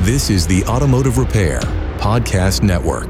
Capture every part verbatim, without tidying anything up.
This is the Automotive Repair Podcast Network.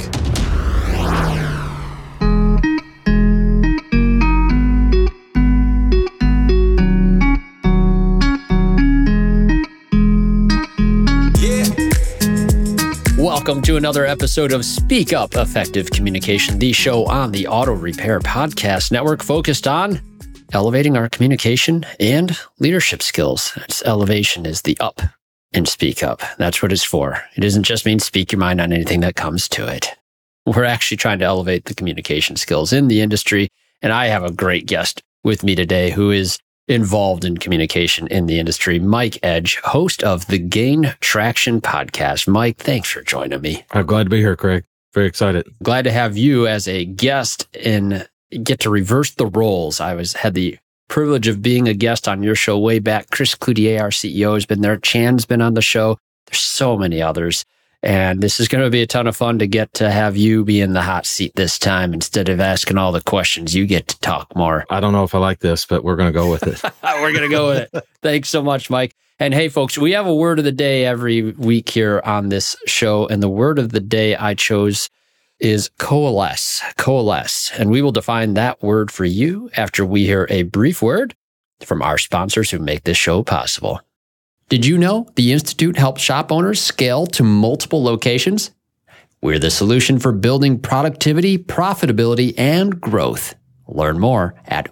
Welcome to another episode of Speak Up Effective Communication, the show on the Auto Repair Podcast Network focused on elevating our communication and leadership skills. Its elevation is the up and speak up. That's what it's for. It doesn't just mean speak your mind on anything that comes to it. We're actually trying to elevate the communication skills in the industry. And I have a great guest with me today who is involved in communication in the industry, Mike Edge, host of the Gain Traction podcast. Mike, thanks for joining me. I'm glad to be here, Craig. Very excited. Glad to have you as a guest and get to reverse the roles. I was had the privilege of being a guest on your show way back. Chris Cloutier, our C E O, has been there. Chan's been on the show. There's so many others. And this is going to be a ton of fun to get to have you be in the hot seat this time. Instead of asking all the questions, you get to talk more. I don't know if I like this, but we're going to go with it. We're going to go with it. Thanks so much, Mike. And hey, folks, we have a word of the day every week here on this show. And the word of the day I chose is coalesce, coalesce. And we will define that word for you after we hear a brief word from our sponsors who make this show possible. Did you know the Institute helps shop owners scale to multiple locations? We're the solution for building productivity, profitability, and growth. Learn more at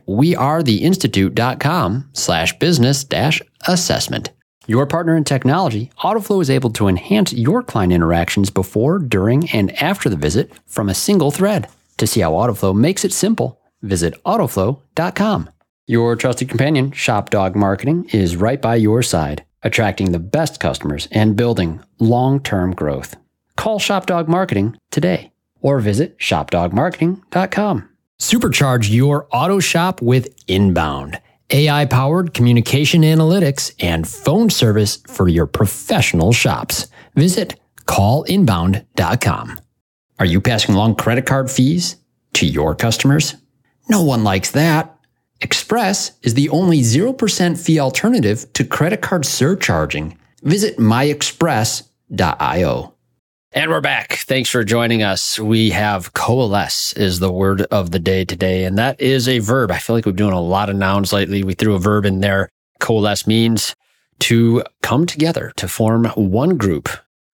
wearetheinstitute.com slash business dash assessment. Your partner in technology, AutoFlow is able to enhance your client interactions before, during, and after the visit from a single thread. To see how AutoFlow makes it simple, visit autoflow dot com. Your trusted companion, ShopDog Marketing, is right by your side, attracting the best customers and building long-term growth. Call ShopDog Marketing today or visit shop dog marketing dot com. Supercharge your auto shop with Inbound, A I-powered communication analytics and phone service for your professional shops. Visit call inbound dot com. Are you passing along credit card fees to your customers? No one likes that. Express is the only zero percent fee alternative to credit card surcharging. Visit my express dot io. And we're back. Thanks for joining us. We have coalesce is the word of the day today, and that is a verb. I feel like we've been doing a lot of nouns lately. We threw a verb in there. Coalesce means to come together, to form one group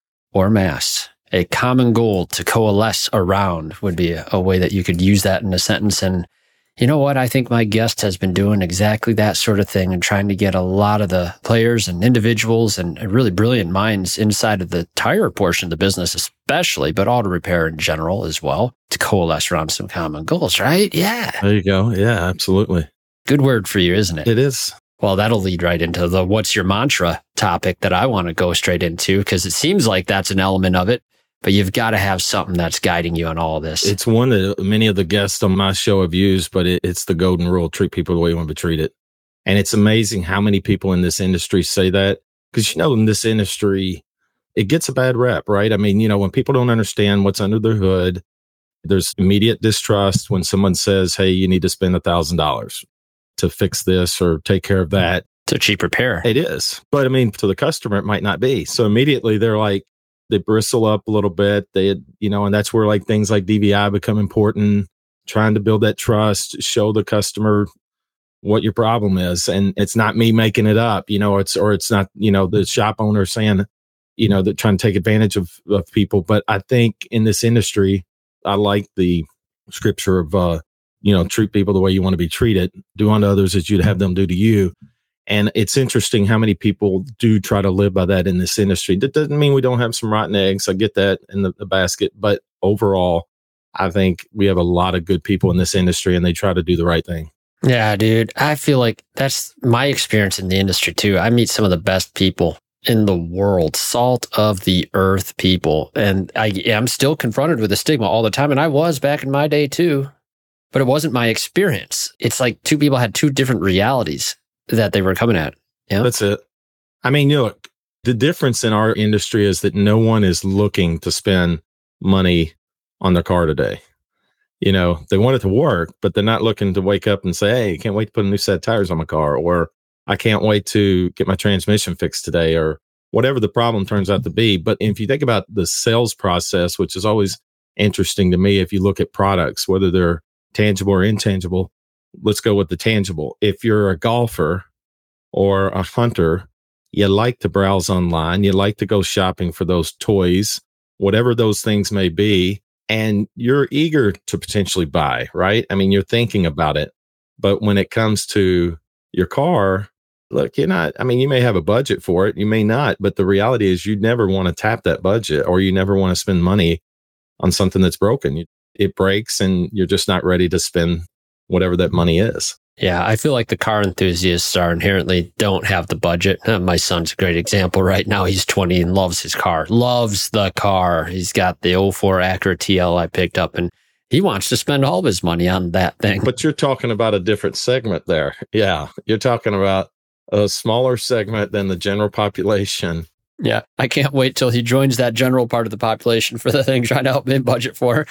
or mass. A common goal to coalesce around would be a way that you could use that in a sentence. And you know what? I think my guest has been doing exactly that sort of thing and trying to get a lot of the players and individuals and really brilliant minds inside of the tire portion of the business, especially, but auto repair in general as well, to coalesce around some common goals, right? Yeah. There you go. Yeah, absolutely. Good word for you, isn't it? It is. Well, that'll lead right into the what's your mantra topic that I want to go straight into, because it seems like that's an element of it. But you've got to have something that's guiding you on all of this. It's one that many of the guests on my show have used, but it, it's the golden rule: treat people the way you want to be treated. And it's amazing how many people in this industry say that, because, you know, in this industry, it gets a bad rep, right? I mean, you know, when people don't understand what's under their hood, there's immediate distrust when someone says, hey, you need to spend a thousand dollars to fix this or take care of that. It's a cheap repair. It is. But I mean, to the customer, it might not be. So immediately they're like, they bristle up a little bit. They, you know, and that's where like things like D V I become important, trying to build that trust, show the customer what your problem is. And it's not me making it up, you know, it's, or it's not, you know, the shop owner saying, you know, they're trying to take advantage of, of people. But I think in this industry, I like the scripture of, uh, you know, treat people the way you want to be treated, do unto others as you'd have them do to you. And it's interesting how many people do try to live by that in this industry. That doesn't mean we don't have some rotten eggs. I get that in the, the basket. But overall, I think we have a lot of good people in this industry and they try to do the right thing. Yeah, dude. I feel like that's my experience in the industry too. I meet some of the best people in the world, salt of the earth people. And I am still confronted with the stigma all the time. And I was back in my day too, but it wasn't my experience. It's like two people had two different realities that they were coming at. Yeah, that's it. I mean, you know, the difference in our industry is that no one is looking to spend money on their car today. You know, they want it to work, but they're not looking to wake up and say, hey, I can't wait to put a new set of tires on my car, or I can't wait to get my transmission fixed today, or whatever the problem turns out to be. But if you think about the sales process, which is always interesting to me, if you look at products, whether they're tangible or intangible, let's go with the tangible. If you're a golfer or a hunter, you like to browse online, you like to go shopping for those toys, whatever those things may be, and you're eager to potentially buy, right? I mean, you're thinking about it. But when it comes to your car, look, you're not, I mean, you may have a budget for it, you may not, but the reality is you never want to tap that budget, or you never want to spend money on something that's broken. It breaks and you're just not ready to spend whatever that money is. Yeah, I feel like the car enthusiasts are inherently don't have the budget. Uh, my son's a great example right now. He's twenty and loves his car, loves the car. He's got the oh four Acura T L I picked up, and he wants to spend all of his money on that thing. But you're talking about a different segment there. Yeah, you're talking about a smaller segment than the general population. Yeah, I can't wait till he joins that general part of the population for the thing trying to help him budget for.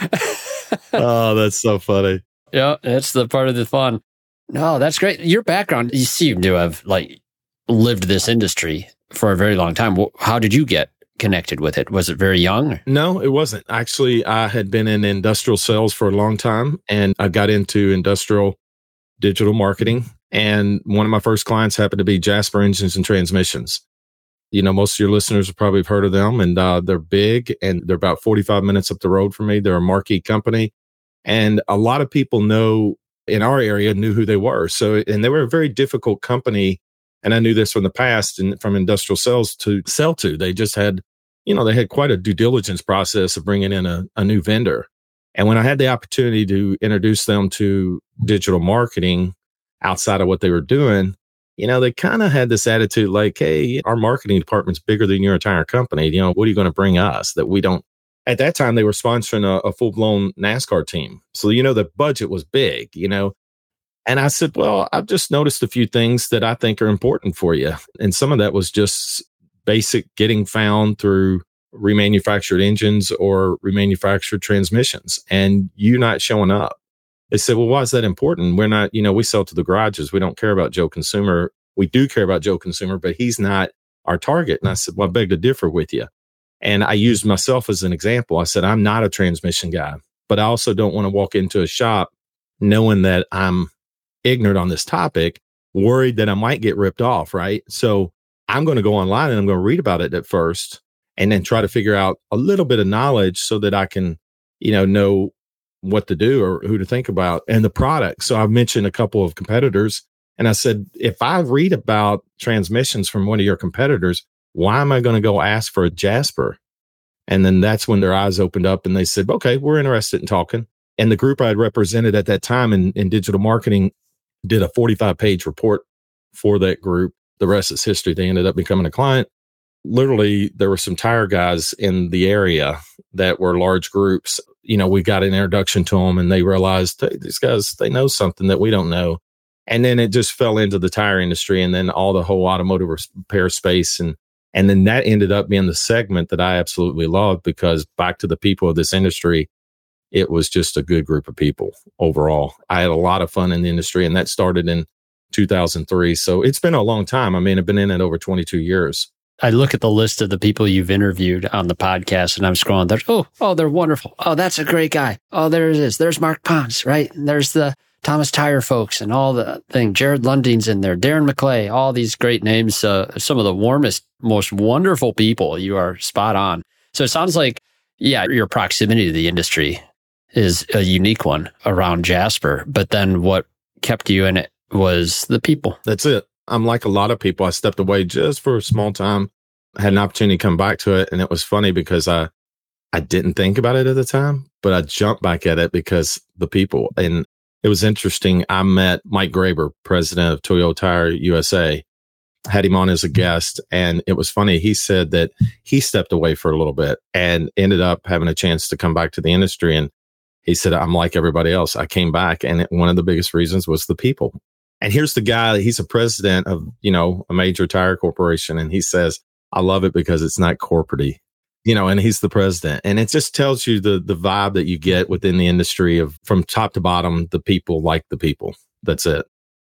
Oh, that's so funny. Yeah, that's the part of the fun. No, that's great. Your background, you seem to have like lived this industry for a very long time. How did you get connected with it? Was it very young? No, it wasn't. Actually, I had been in industrial sales for a long time, and I got into industrial digital marketing. And one of my first clients happened to be Jasper Engines and Transmissions. You know, most of your listeners have probably heard of them, and uh, they're big, and they're about forty-five minutes up the road from me. They're a marquee company, and a lot of people know in our area knew who they were. So, and they were a very difficult company. And I knew this from the past and from industrial sales to sell to. They just had, you know, they had quite a due diligence process of bringing in a, a new vendor. And when I had the opportunity to introduce them to digital marketing outside of what they were doing, you know, they kind of had this attitude like, hey, our marketing department's bigger than your entire company. You know, what are you going to bring us that we don't? At that time, they were sponsoring a, a full-blown NASCAR team. So, you know, the budget was big, you know. And I said, well, I've just noticed a few things that I think are important for you. And some of that was just basic getting found through remanufactured engines or remanufactured transmissions, and you not showing up. They said, well, why is that important? We're not, you know, we sell to the garages. We don't care about Joe Consumer. We do care about Joe Consumer, but he's not our target. And I said, well, I beg to differ with you. And I used myself as an example. I said, I'm not a transmission guy, but I also don't want to walk into a shop knowing that I'm ignorant on this topic, worried that I might get ripped off, right? So I'm going to go online and I'm going to read about it at first and then try to figure out a little bit of knowledge so that I can, you know, know what to do or who to think about and the product. So I've mentioned a couple of competitors, and I said, if I read about transmissions from one of your competitors, why am I going to go ask for a Jasper? And then that's when their eyes opened up and they said, okay, we're interested in talking. And the group I had represented at that time in, in digital marketing did a forty-five page report for that group. The rest is history. They ended up becoming a client. Literally, there were some tire guys in the area that were large groups. You know, we got an introduction to them and they realized, hey, these guys, they know something that we don't know. And then it just fell into the tire industry and then all the whole automotive repair space. And And then that ended up being the segment that I absolutely loved, because back to the people of this industry, it was just a good group of people overall. I had a lot of fun in the industry, and that started in two thousand three. So it's been a long time. I mean, I've been in it over twenty-two years. I look at the list of the people you've interviewed on the podcast and I'm scrolling there. Oh, oh, they're wonderful. Oh, that's a great guy. Oh, there it is. There's Mark Pons, right? And there's the Thomas Tire folks and all the thing. Jared Lunding's in there. Darren McClay, all these great names. Uh, some of the warmest, most wonderful people. You are spot on. So it sounds like, yeah, your proximity to the industry is a unique one around Jasper. But then what kept you in it was the people. That's it. I'm like a lot of people. I stepped away just for a small time. I had an opportunity to come back to it. And it was funny because I, I didn't think about it at the time, but I jumped back at it because the people. And it was interesting. I met Mike Graber, president of Toyo Tire U S A, had him on as a guest. And it was funny. He said that he stepped away for a little bit and ended up having a chance to come back to the industry. And he said, I'm like everybody else. I came back. And one of the biggest reasons was the people. And here's the guy, he's a president of, you know, a major tire corporation. And he says, I love it because it's not corporate-y, you know, and he's the president. And it just tells you the the vibe that you get within the industry of from top to bottom, the people like the people. That's it.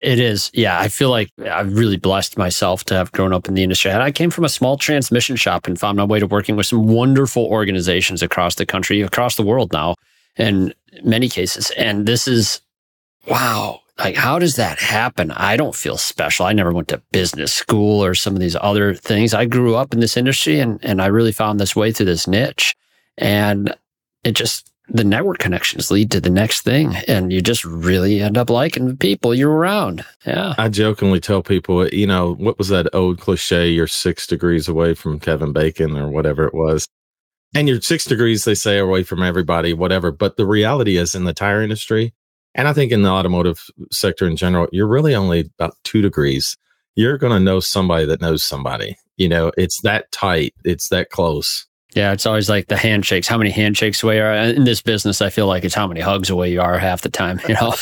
It is. Yeah. I feel like I've really blessed myself to have grown up in the industry. And I came from a small transmission shop and found my way to working with some wonderful organizations across the country, across the world now, in many cases. And this is, wow. Like, how does that happen? I don't feel special. I never went to business school or some of these other things. I grew up in this industry and, and I really found this way through this niche. And it just, the network connections lead to the next thing. And you just really end up liking the people you're around. Yeah. I jokingly tell people, you know, what was that old cliche? You're six degrees away from Kevin Bacon or whatever it was. And you're six degrees, they say, away from everybody, whatever. But the reality is in the tire industry, and I think in the automotive sector in general, you're really only about two degrees. You're going to know somebody that knows somebody. You know, it's that tight. It's that close. Yeah, it's always like the handshakes. How many handshakes away are in this business? I feel like it's how many hugs away you are half the time, you know?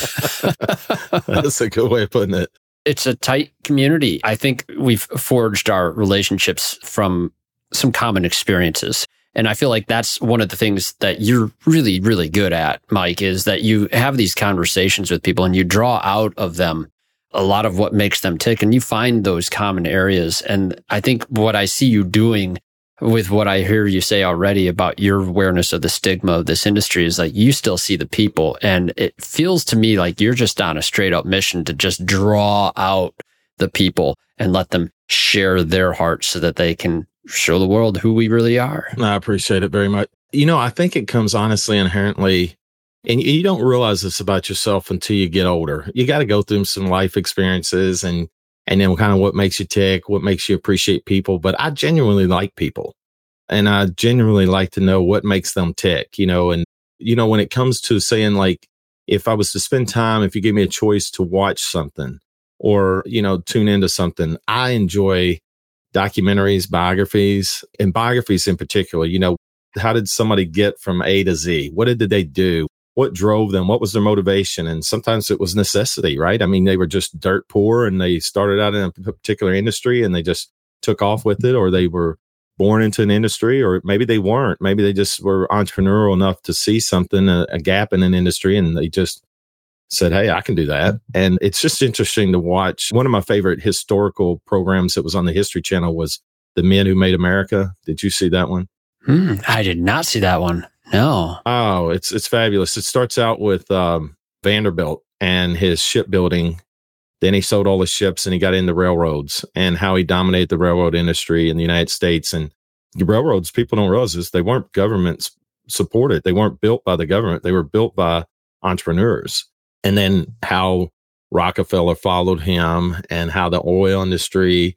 That's a good way of putting it. It's a tight community. I think we've forged our relationships from some common experiences. And I feel like that's one of the things that you're really, really good at, Mike, is that you have these conversations with people and you draw out of them a lot of what makes them tick and you find those common areas. And I think what I see you doing with what I hear you say already about your awareness of the stigma of this industry is like you still see the people. And it feels to me like you're just on a straight up mission to just draw out the people and let them share their hearts so that they can show the world who we really are. I appreciate it very much. You know, I think it comes honestly inherently, and you don't realize this about yourself until you get older. You got to go through some life experiences and and then kind of what makes you tick, what makes you appreciate people. But I genuinely like people and I genuinely like to know what makes them tick, you know, and, you know, when it comes to saying like, if I was to spend time, if you gave me a choice to watch something or, you know, tune into something, I enjoy documentaries, biographies, and biographies in particular. You know, how did somebody get from A to Z? What did they do? What drove them? What was their motivation? And sometimes it was necessity, right? I mean, they were just dirt poor and they started out in a particular industry and they just took off with it, or they were born into an industry, or maybe they weren't. Maybe they just were entrepreneurial enough to see something, a, a gap in an industry, and they just said, hey, I can do that. And it's just interesting to watch. One of my favorite historical programs that was on the History Channel was The Men Who Made America. Did you see that one? Hmm, I did not see that one. No. Oh, it's it's fabulous. It starts out with um, Vanderbilt and his shipbuilding. Then he sold all the ships and he got into railroads and how he dominated the railroad industry in the United States. And the railroads, people don't realize this, they weren't government supported. They weren't built by the government. They were built by entrepreneurs. And then how Rockefeller followed him and how the oil industry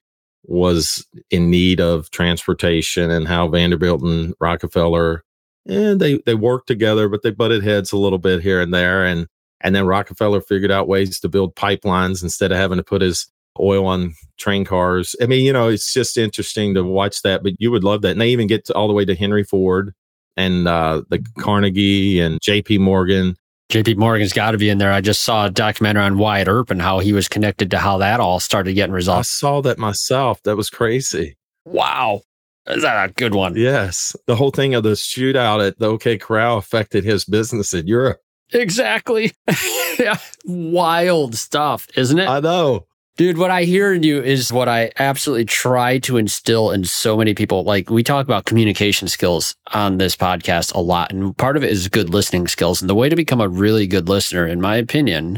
was in need of transportation and how Vanderbilt and Rockefeller, and they, they worked together, but they butted heads a little bit here and there. And, and then Rockefeller figured out ways to build pipelines instead of having to put his oil on train cars. I mean, you know, it's just interesting to watch that, but you would love that. And they even get to all the way to Henry Ford and uh, the Carnegie and J P Morgan. J P Morgan's got to be in there. I just saw a documentary on Wyatt Earp and how he was connected to how that all started getting resolved. I saw that myself. That was crazy. Wow. Is that a good one? Yes. The whole thing of the shootout at the OK Corral affected his business in Europe. Exactly. Yeah. Wild stuff, isn't it? I know. Dude, what I hear in you is what I absolutely try to instill in so many people. Like, we talk about communication skills on this podcast a lot, and part of it is good listening skills. And the way to become a really good listener, in my opinion,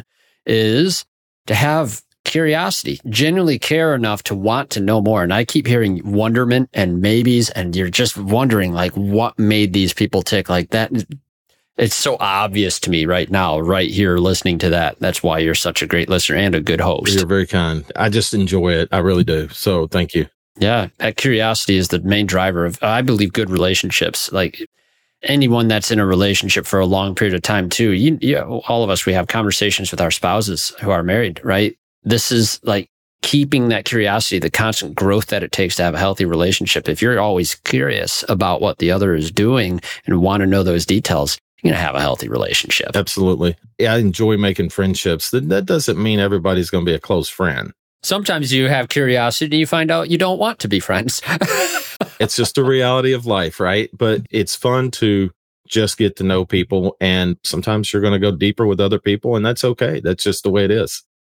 is to have curiosity, genuinely care enough to want to know more. And I keep hearing wonderment and maybes, and you're just wondering, like, what made these people tick like that? It's so obvious to me right now, right here, listening to that. That's why you're such a great listener and a good host. You're very kind. I just enjoy it. I really do. So thank you. Yeah. That curiosity is the main driver of, I believe, good relationships. Like anyone that's in a relationship for a long period of time too, you, you all of us, we have conversations with our spouses who are married, right? This is like keeping that curiosity, the constant growth that it takes to have a healthy relationship. If you're always curious about what the other is doing and want to know those details, you're going to have a healthy relationship. Absolutely. Yeah, I enjoy making friendships. That, that doesn't mean everybody's going to be a close friend. Sometimes you have curiosity and you find out you don't want to be friends. It's just a reality of life, right? But it's fun to just get to know people. And sometimes you're going to go deeper with other people, and that's okay. That's just the way it is.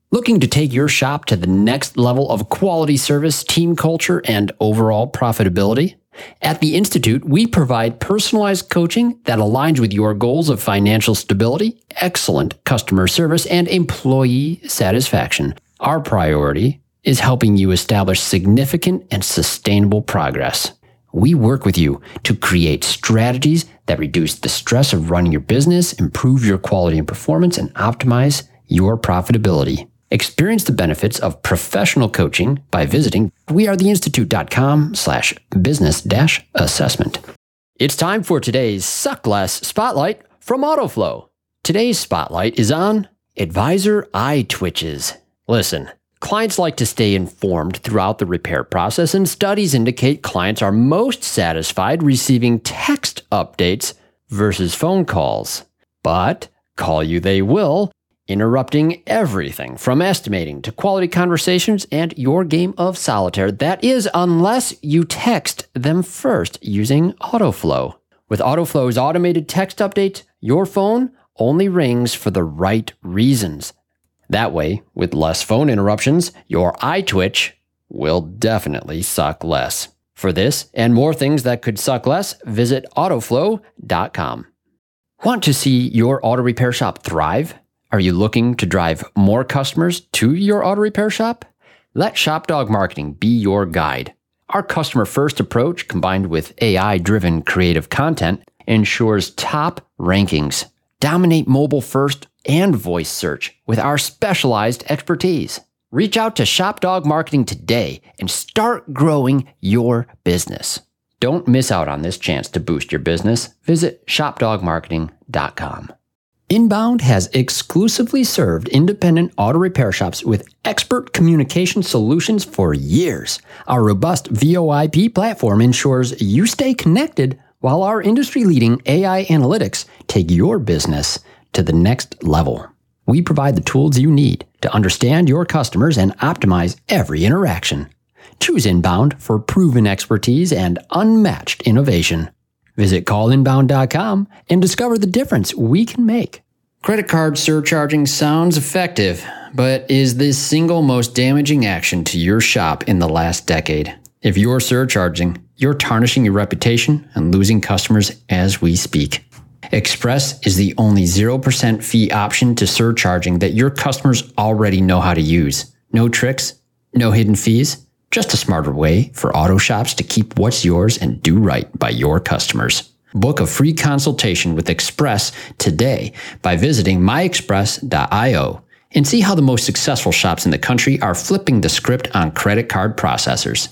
Looking to take your shop to the next level of quality service, team culture, and overall profitability? At the Institute, we provide personalized coaching that aligns with your goals of financial stability, excellent customer service, and employee satisfaction. Our priority is helping you establish significant and sustainable progress. We work with you to create strategies that reduce the stress of running your business, improve your quality and performance, and optimize your profitability. Experience the benefits of professional coaching by visiting wearetheinstitute.com slash business dash assessment. It's time for today's Suck Less Spotlight from Autoflow. Today's spotlight is on advisor eye twitches. Listen, clients like to stay informed throughout the repair process, and studies indicate clients are most satisfied receiving text updates versus phone calls. But call you they will, interrupting everything from estimating to quality conversations and your game of solitaire. That is, unless you text them first using Autoflow. With Autoflow's automated text updates, your phone only rings for the right reasons. That way, with less phone interruptions, your eye twitch will definitely suck less. For this and more things that could suck less, visit autoflow dot com. Want to see your auto repair shop thrive? Are you looking to drive more customers to your auto repair shop? Let ShopDog Marketing be your guide. Our customer-first approach, combined with A I-driven creative content, ensures top rankings. Dominate mobile first and voice search with our specialized expertise. Reach out to ShopDog Marketing today and start growing your business. Don't miss out on this chance to boost your business. Visit shop dog marketing dot com. Inbound has exclusively served independent auto repair shops with expert communication solutions for years. Our robust V O I P platform ensures you stay connected while our industry-leading A I analytics take your business to the next level. We provide the tools you need to understand your customers and optimize every interaction. Choose Inbound for proven expertise and unmatched innovation. Visit call inbound dot com and discover the difference we can make. Credit card surcharging sounds effective, but is the single most damaging action to your shop in the last decade. If you're surcharging, you're tarnishing your reputation and losing customers as we speak. Express is the only zero percent fee option to surcharging that your customers already know how to use. No tricks, no hidden fees, just a smarter way for auto shops to keep what's yours and do right by your customers. Book a free consultation with Express today by visiting my express dot io and see how the most successful shops in the country are flipping the script on credit card processors.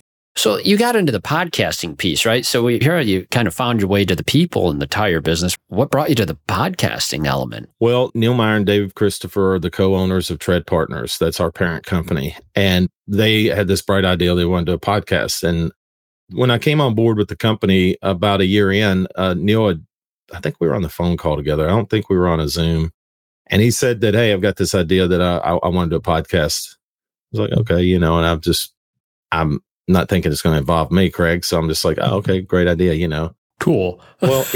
So you got into the podcasting piece, right? So we hear you kind of found your way to the people in the tire business. What brought you to the podcasting element? Well, Neil Meyer and Dave Christopher are the co-owners of Tread Partners. That's our parent company. And they had this bright idea. They wanted to do a podcast. And when I came on board with the company about a year in, uh, Neil had, I think we were on the phone call together. I don't think we were on a Zoom. And he said that, hey, I've got this idea that I, I, I want to do a podcast. I was like, okay, you know, and I'm just, I'm, not thinking it's going to involve me, Craig. So I'm just like, oh, okay, great idea, you know. Cool. Well,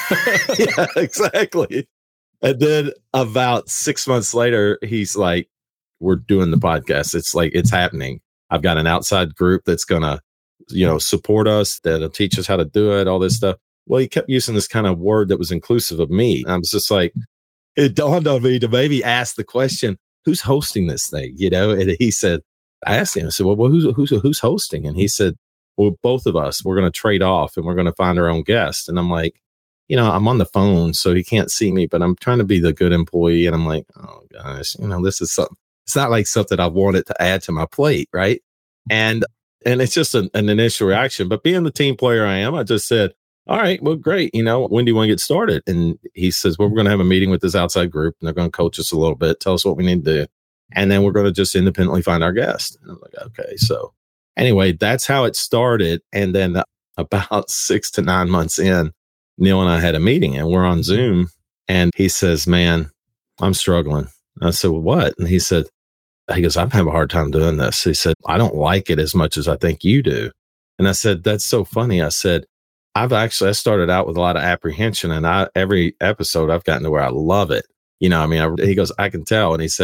yeah, exactly. And then about six months later, he's like, we're doing the podcast. It's like, it's happening. I've got an outside group that's going to, you know, support us, that'll teach us how to do it, all this stuff. Well, he kept using this kind of word that was inclusive of me. And I was just like, it dawned on me to maybe ask the question, who's hosting this thing? You know, and he said, I asked him, I said, well, who's, who's, who's hosting? And he said, well, both of us, we're going to trade off and we're going to find our own guest. And I'm like, you know, I'm on the phone, so he can't see me, but I'm trying to be the good employee. And I'm like, oh gosh, you know, this is something, it's not like something I wanted to add to my plate. Right. And, and it's just an, an initial reaction, but being the team player I am, I just said, all right, well, great. You know, when do you want to get started? And he says, well, we're going to have a meeting with this outside group and they're going to coach us a little bit, tell us what we need to do. And then we're going to just independently find our guest. And I'm like, okay. So anyway, that's how it started. And then about six to nine months in, Neil and I had a meeting and we're on Zoom. And he says, man, I'm struggling. I said, well, what? And he said, he goes, I'm having a hard time doing this. He said, I don't like it as much as I think you do. And I said, that's so funny. I said, I've actually, I started out with a lot of apprehension and I, every episode I've gotten to where I love it. You know, I mean, I, he goes, I can tell. And he said,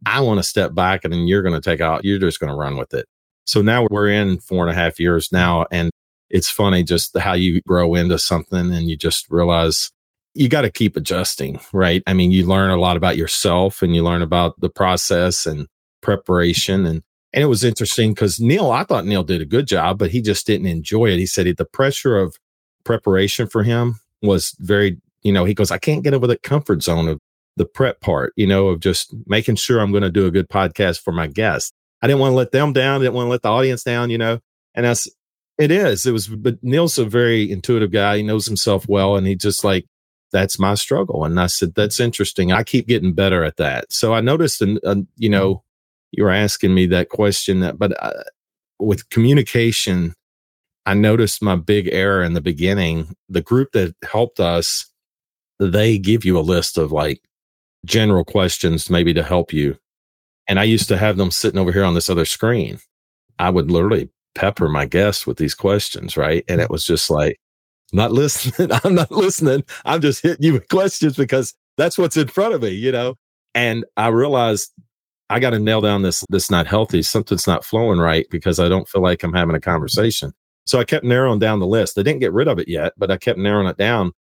I want to step back and then you're going to take out, you're just going to run with it. So now we're in four and a half years now. And it's funny just how you grow into something and you just realize you got to keep adjusting, right? I mean, you learn a lot about yourself and you learn about the process and preparation. And, and it was interesting because Neil, I thought Neil did a good job, but he just didn't enjoy it. He said the pressure of preparation for him was very, you know, he goes, I can't get over the comfort zone of the prep part, you know, of just making sure I'm going to do a good podcast for my guests. I didn't want to let them down. I didn't want to let the audience down, you know, and that's, it is, it was, but Neil's a very intuitive guy. He knows himself well. And he just like, that's my struggle. And I said, that's interesting. I keep getting better at that. So I noticed, and uh, you know, you were asking me that question, that, but uh, with communication, I noticed my big error in the beginning. The group that helped us, they give you a list of like general questions maybe to help you. And I used to have them sitting over here on this other screen. I would literally pepper my guests with these questions, right? And it was just like, not listening. I'm not listening. I'm just hitting you with questions because that's what's in front of me, you know? And I realized I got to nail down this, this not healthy. Something's not flowing right because I don't feel like I'm having a conversation. So I kept narrowing down the list. I didn't get rid of it yet, but I kept narrowing it down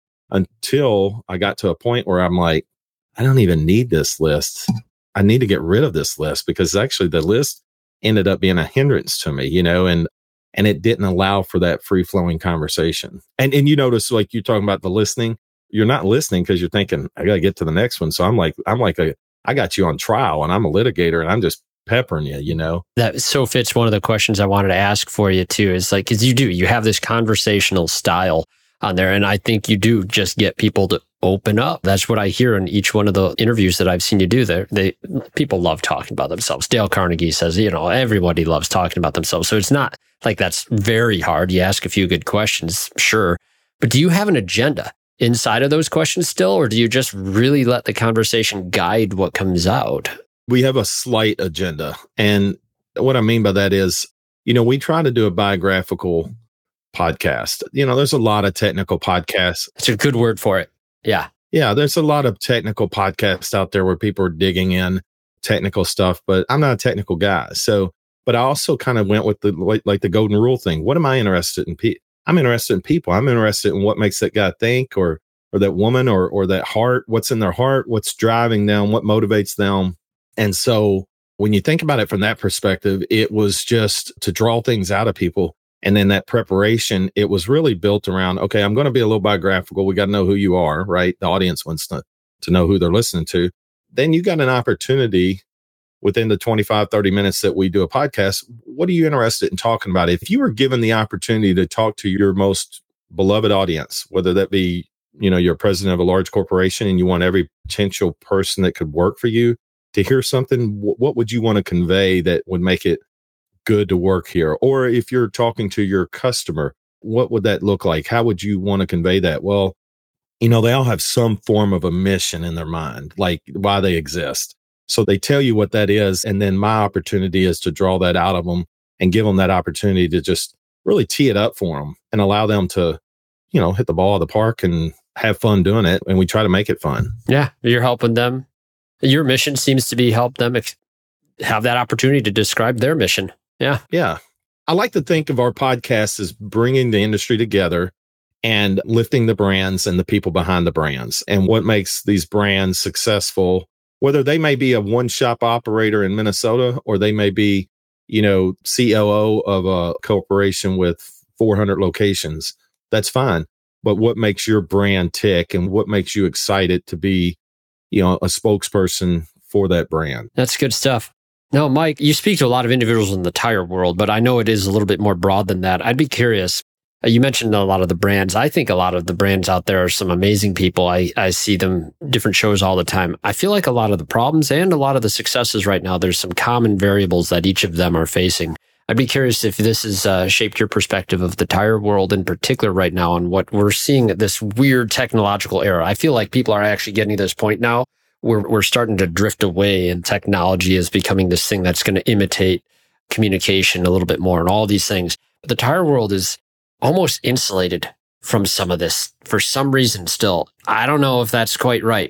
until I got to a point where I'm like, I don't even need this list. I need to get rid of this list because actually the list ended up being a hindrance to me, you know, and And it didn't allow for that free flowing conversation. And and you notice, like you're talking about the listening, you're not listening because you're thinking, I got to get to the next one. So I'm like, I'm like, a, I got you on trial and I'm a litigator and I'm just peppering you, you know? That so fits one of the questions I wanted to ask for you too, is like, cause you do, you have this conversational style on there. And I think you do just get people to open up. That's what I hear in each one of the interviews that I've seen you do there. They, people love talking about themselves. Dale Carnegie says, you know, everybody loves talking about themselves. So it's not like that's very hard. You ask a few good questions, sure. But do you have an agenda inside of those questions still, or do you just really let the conversation guide what comes out? We have a slight agenda. And what I mean by that is, you know, we try to do a biographical podcast. You know, there's a lot of technical podcasts. It's a good word for it. Yeah. Yeah. There's a lot of technical podcasts out there where people are digging in technical stuff, but I'm not a technical guy. So, but I also kind of went with the, like, like the golden rule thing. What am I interested in? Pe- I'm interested in people. I'm interested in what makes that guy think or, or that woman or, or that heart, what's in their heart, what's driving them, what motivates them. And so when you think about it from that perspective, it was just to draw things out of people. And then that preparation, it was really built around, okay, I'm going to be a little biographical. We got to know who you are, right? The audience wants to, to know who they're listening to. Then you got an opportunity within the twenty-five, thirty minutes that we do a podcast. What are you interested in talking about? If you were given the opportunity to talk to your most beloved audience, whether that be, you know, you're president of a large corporation and you want every potential person that could work for you to hear something, what would you want to convey that would make it good to work here? Or if you're talking to your customer, what would that look like? How would you want to convey that? Well, you know, they all have some form of a mission in their mind, like why they exist. So they tell you what that is. And then my opportunity is to draw that out of them and give them that opportunity to just really tee it up for them and allow them to, you know, hit the ball of the park and have fun doing it. And we try to make it fun. Yeah. You're helping them. Your mission seems to be help them ex- have that opportunity to describe their mission. Yeah. Yeah. I like to think of our podcast as bringing the industry together and lifting the brands and the people behind the brands and what makes these brands successful, whether they may be a one-shop operator in Minnesota or they may be, you know, C O O of a corporation with four hundred locations. That's fine. But what makes your brand tick and what makes you excited to be, you know, a spokesperson for that brand? That's good stuff. No, Mike, you speak to a lot of individuals in the tire world, but I know it is a little bit more broad than that. I'd be curious. Uh, you mentioned a lot of the brands. I think a lot of the brands out there are some amazing people. I, I see them different shows all the time. I feel like a lot of the problems and a lot of the successes right now, there's some common variables that each of them are facing. I'd be curious if this has uh, shaped your perspective of the tire world in particular right now and what we're seeing at this weird technological era. I feel like people are actually getting to this point now where we're starting to drift away and technology is becoming this thing that's going to imitate communication a little bit more and all these things. But the tire world is almost insulated from some of this for some reason still. I don't know if that's quite right.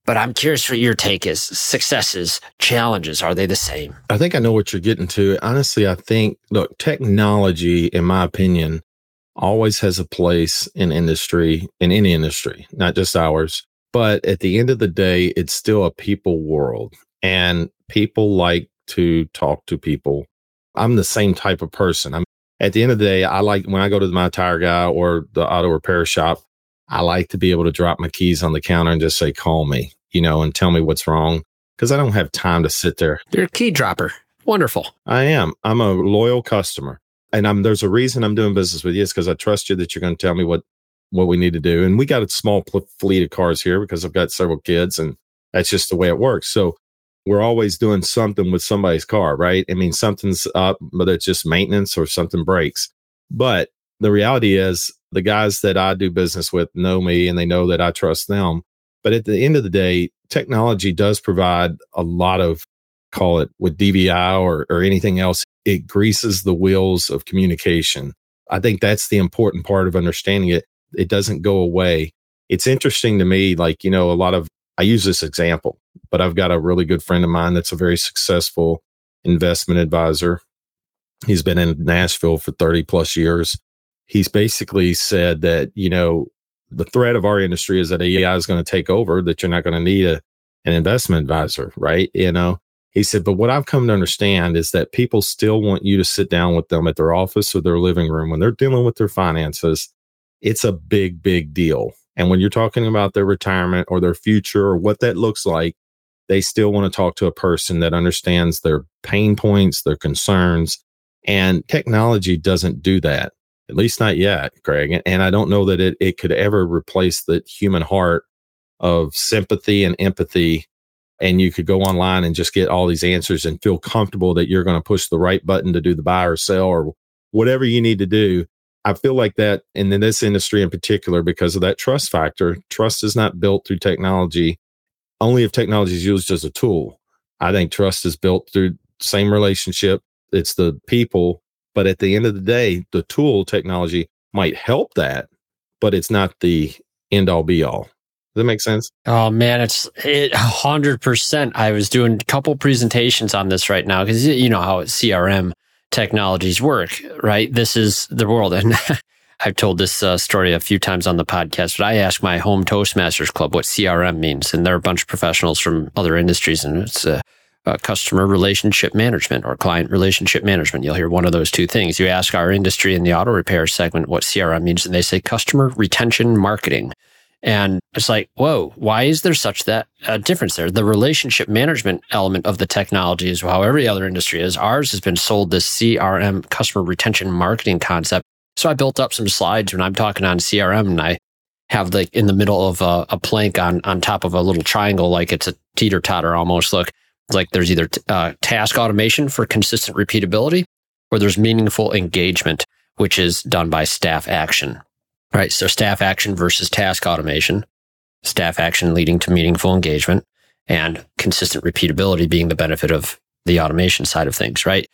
But I'm curious what your take is. Successes, challenges, are they the same? I think I know what you're getting to. Honestly, I think, look, technology, in my opinion, always has a place in industry, in any industry, not just ours. But at the end of the day, it's still a people world, and people like to talk to people. I'm the same type of person. I'm at the end of the day, I like when I go to my tire guy or the auto repair shop, I like to be able to drop my keys on the counter and just say, call me, you know, and tell me what's wrong, because I don't have time to sit there. You're a key dropper. Wonderful. I am. I'm a loyal customer. And I'm, there's a reason I'm doing business with you. It's because I trust you that you're going to tell me what, what we need to do. And we got a small pl- fleet of cars here because I've got several kids, and that's just the way it works. So we're always doing something with somebody's car, right? I mean, something's up, whether it's just maintenance or something breaks. But the reality is the guys that I do business with know me, and they know that I trust them. But at the end of the day, technology does provide a lot of, call it with D V I or, or anything else, it greases the wheels of communication. I think that's the important part of understanding it. It doesn't go away. It's interesting to me, like, you know, a lot of, I use this example, but I've got a really good friend of mine that's a very successful investment advisor. He's been in Nashville for thirty plus years. He's basically said that, you know, the threat of our industry is that A I is going to take over, that you're not going to need a, an investment advisor, right? You know, he said, but what I've come to understand is that people still want you to sit down with them at their office or their living room when they're dealing with their finances. It's a big, big deal. And when you're talking about their retirement or their future or what that looks like, they still want to talk to a person that understands their pain points, their concerns. And technology doesn't do that, at least not yet, Craig. And I don't know that it, it could ever replace the human heart of sympathy and empathy. And you could go online and just get all these answers and feel comfortable that you're going to push the right button to do the buy or sell or whatever you need to do. I feel like that, and in this industry in particular, because of that trust factor, trust is not built through technology. Only if technology is used as a tool. I think trust is built through same relationship. It's the people. But at the end of the day, the tool technology might help that, but it's not the end all be all. Does that make sense? Oh man, it's it, one hundred percent. I was doing a couple presentations on this right now because you know how C R M technologies work, right? This is the world. And I've told this uh, story a few times on the podcast, but I asked my home Toastmasters club what C R M means. And they're a bunch of professionals from other industries. And it's uh, uh, customer relationship management or client relationship management. You'll hear one of those two things. You ask our industry in the auto repair segment what C R M means, and they say customer retention marketing. And it's like, whoa, why is there such that uh, difference there? The relationship management element of the technology is how every other industry is. Ours has been sold this C R M, customer retention marketing concept. So I built up some slides when I'm talking on C R M, and I have like in the middle of a, a plank on, on top of a little triangle, like it's a teeter-totter almost look. It's like there's either t- uh, task automation for consistent repeatability, or there's meaningful engagement, which is done by staff action. Right. So staff action versus task automation, staff action leading to meaningful engagement, and consistent repeatability being the benefit of the automation side of things. Right.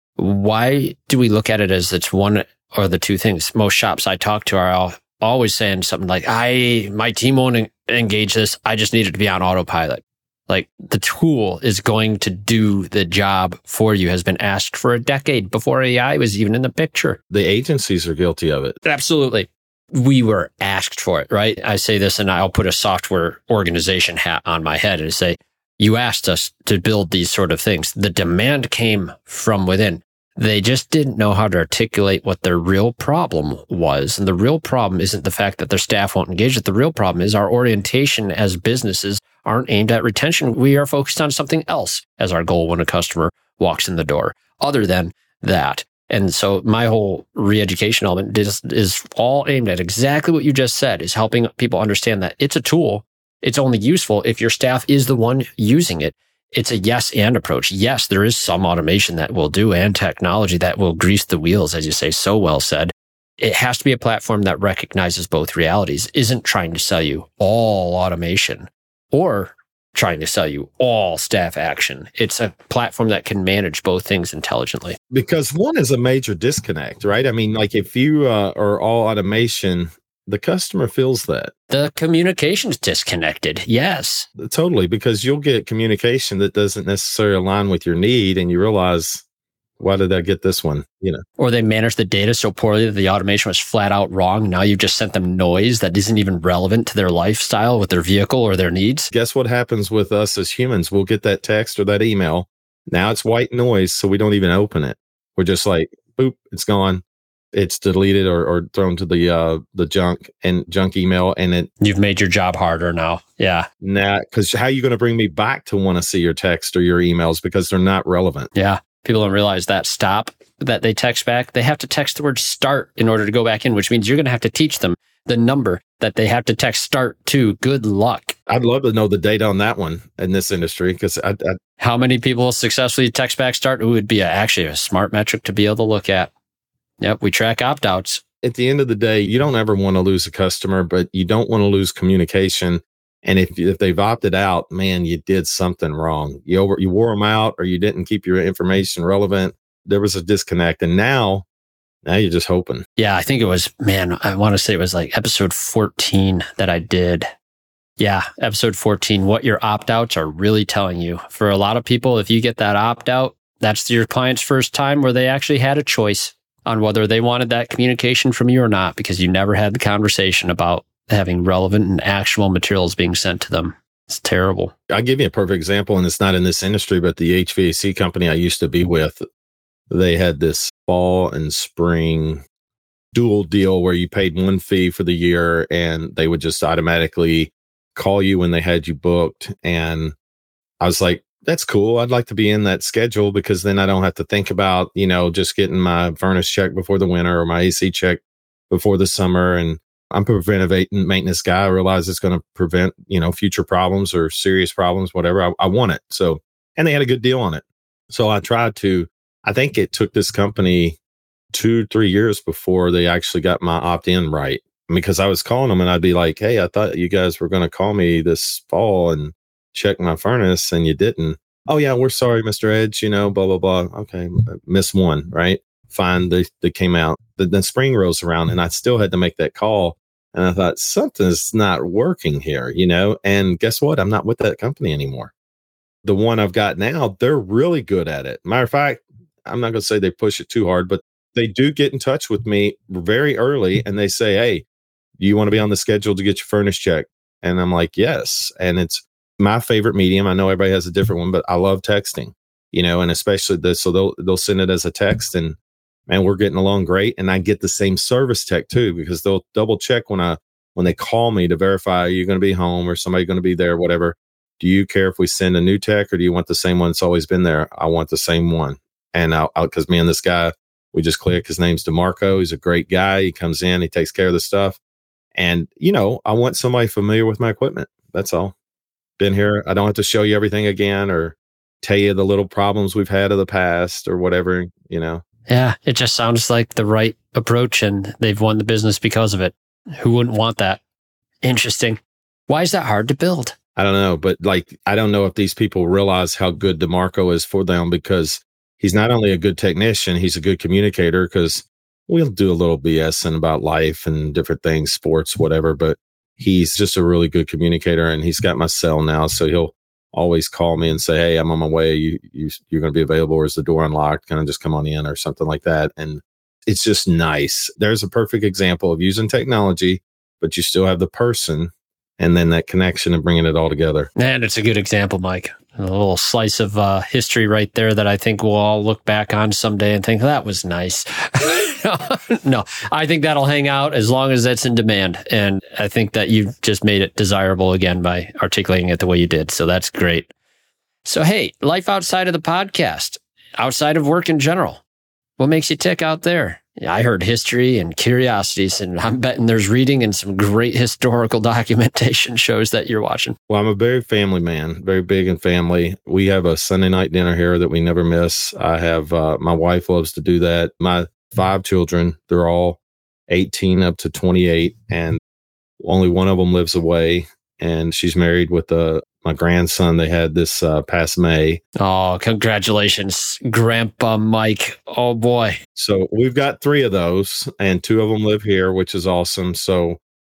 Why do we look at it as it's one or the two things? Most shops I talk to are all, always saying something like, I, my team won't en- engage this. I just need it to be on autopilot. Like the tool is going to do the job for you has been asked for a decade before A I was even in the picture. The agencies are guilty of it. Absolutely. We were asked for it, right? I say this and I'll put a software organization hat on my head and say, you asked us to build these sort of things. The demand came from within. They just didn't know how to articulate what their real problem was. And the real problem isn't the fact that their staff won't engage it. The real problem is our orientation as businesses aren't aimed at retention. We are focused on something else as our goal when a customer walks in the door, other than that. And so my whole re-education element is, is all aimed at exactly what you just said, is helping people understand that it's a tool. It's only useful if your staff is the one using it. It's a yes and approach. Yes, there is some automation that will do and technology that will grease the wheels, as you say, so well said. It has to be a platform that recognizes both realities, isn't trying to sell you all automation or trying to sell you all staff action. It's a platform that can manage both things intelligently. Because one is a major disconnect, right? I mean, like if you uh, are all automation the customer feels that. The communication's disconnected. Yes. Totally, because you'll get communication that doesn't necessarily align with your need, and you realize, why did I get this one? You know, or they managed the data so poorly that the automation was flat out wrong. Now you've just sent them noise that isn't even relevant to their lifestyle with their vehicle or their needs. Guess what happens with us as humans? We'll get that text or that email. Now it's white noise, so we don't even open it. We're just like, boop, it's gone. It's deleted or, or thrown to the uh, the junk and junk email, and it. You've made your job harder now. Yeah. Nah, because how are you going to bring me back to want to see your text or your emails because they're not relevant? Yeah. People don't realize that stop that they text back. They have to text the word start in order to go back in, which means you're going to have to teach them the number that they have to text start to. Good luck. I'd love to know the data on that one in this industry because I, I. How many people successfully text back start? It would be a, actually a smart metric to be able to look at. Yep, we track opt-outs. At the end of the day, you don't ever want to lose a customer, but you don't want to lose communication. And if if they've opted out, man, you did something wrong. You over you wore them out, or you didn't keep your information relevant. There was a disconnect, and now, now you're just hoping. Yeah, I think it was. Man, I want to say it was like episode fourteen that I did. Yeah, episode fourteen. What your opt-outs are really telling you. For a lot of people, if you get that opt-out, that's your client's first time where they actually had a choice on whether they wanted that communication from you or not, because you never had the conversation about having relevant and actual materials being sent to them. It's terrible. I'll give you a perfect example, and it's not in this industry, but the H V A C company I used to be with, they had this fall and spring dual deal where you paid one fee for the year and they would just automatically call you when they had you booked. And I was like, that's cool. I'd like to be in that schedule because then I don't have to think about, you know, just getting my furnace check before the winter or my A C check before the summer. And I'm a preventive maintenance guy. I realize it's going to prevent, you know, future problems or serious problems, whatever. I, I want it. So, and they had a good deal on it. So I tried to, I think it took this company two, three years before they actually got my opt-in right. Because I was calling them and I'd be like, hey, I thought you guys were going to call me this fall and check my furnace and you didn't. Oh yeah, we're sorry, Mister Edge, you know, blah, blah, blah. Okay. Miss one, right? Fine. They, they came out. The, the spring rolls around and I still had to make that call. And I thought something's not working here, you know, and guess what? I'm not with that company anymore. The one I've got now, they're really good at it. Matter of fact, I'm not going to say they push it too hard, but they do get in touch with me very early and they say, hey, do you want to be on the schedule to get your furnace checked? And I'm like, yes. And it's my favorite medium. I know everybody has a different one, but I love texting, you know, and especially this. So they'll, they'll send it as a text and man, we're getting along great. And I get the same service tech too, because they'll double check when I, when they call me to verify, are you going to be home or somebody going to be there, whatever. Do you care if we send a new tech or do you want the same one that's always been there? I want the same one. And I'll, I'll cause me and this guy, we just click. His name's DeMarco. He's a great guy. He comes in, he takes care of the stuff. And, you know, I want somebody familiar with my equipment. That's all. Been here. I don't have to show you everything again or tell you the little problems we've had of the past or whatever, you know. Yeah, it just sounds like the right approach and they've won the business because of it. Who wouldn't want that? Interesting. Why is that hard to build? I don't know, but like, I don't know if these people realize how good DeMarco is for them because he's not only a good technician, he's a good communicator because we'll do a little BSing about life and different things, sports, whatever, but he's just a really good communicator and he's got my cell now. So he'll always call me and say, hey, I'm on my way. You, you, you're going to be available or is the door unlocked? Can I just come on in or something like that? And it's just nice. There's a perfect example of using technology, but you still have the person and then that connection and bringing it all together. And it's a good example, Mike. A little slice of uh, history right there that I think we'll all look back on someday and think, that was nice. No, I think that'll hang out as long as that's in demand. And I think that you've just made it desirable again by articulating it the way you did. So that's great. So, hey, life outside of the podcast, outside of work in general, what makes you tick out there? I heard history and curiosities, and I'm betting there's reading and some great historical documentation shows that you're watching. Well, I'm a very family man, very big in family. We have a Sunday night dinner here that we never miss. I have, uh, my wife loves to do that. My five children, they're all eighteen up to twenty-eight, and only one of them lives away, and she's married with a my grandson they had this uh, past May. Oh, congratulations, Grandpa Mike. Oh, boy. So we've got three of those, and two of them live here, which is awesome. So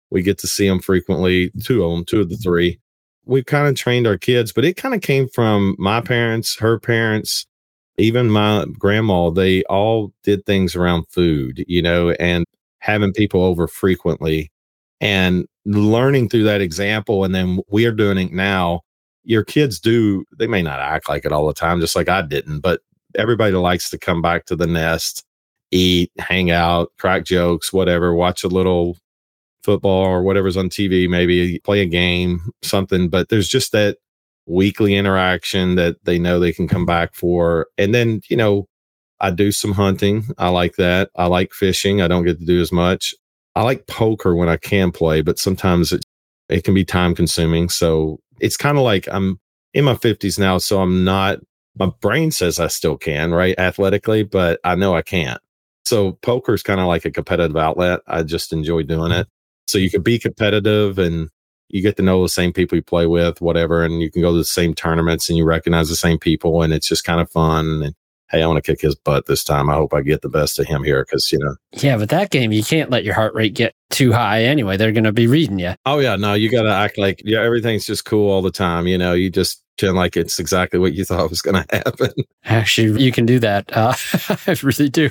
We get to see them frequently, two of them, two of the three. We kind of trained our kids, but it kind of came from my parents, her parents, even my grandma. They all did things around food, you know, and having people over frequently and learning through that example. And then we are doing it now. Your kids do, they may not act like it all the time, just like I didn't, but everybody likes to come back to the nest, eat, hang out, crack jokes, whatever, watch a little football or whatever's on T V, maybe play a game, something. But there's just that weekly interaction that they know they can come back for. And then, you know, I do some hunting. I like that. I like fishing. I don't get to do as much. I like poker when I can play, but sometimes it, it can be time consuming. So it's kind of like I'm in my fifties now. So I'm not, my brain says I still can, right? Athletically, but I know I can't. So poker is kind of like a competitive outlet. I just enjoy doing it. So you can be competitive and you get to know the same people you play with, whatever. And you can go to the same tournaments and you recognize the same people. And it's just kind of fun. And hey, I want to kick his butt this time. I hope I get the best of him here because, you know. Yeah, but that game, you can't let your heart rate get too high anyway. They're going to be reading you. Oh, yeah. No, you got to act like, yeah, everything's just cool all the time. You know, you just pretend like it's exactly what you thought was going to happen. Actually, you can do that. Uh, I really do.